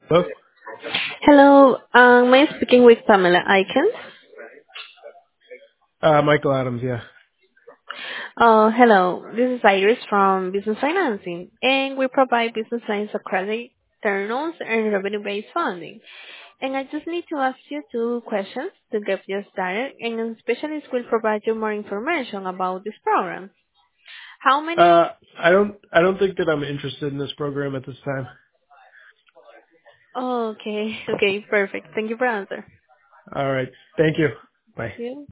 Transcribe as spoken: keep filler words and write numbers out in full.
Hello? Hello, um, am I speaking with Pamela Aikens? Uh, Michael Adams, yeah. Uh, hello, this is Iris from Business Financing, and we provide business lines of credit, term loans, and revenue-based funding. And I just need to ask you two questions to get you started, and a specialist will provide you more information about this program. How Uh, many? I don't, I don't think that I'm interested in this program at this time. Oh, okay, okay, perfect. Thank you for answer. All right. Thank you. Bye. Thank you.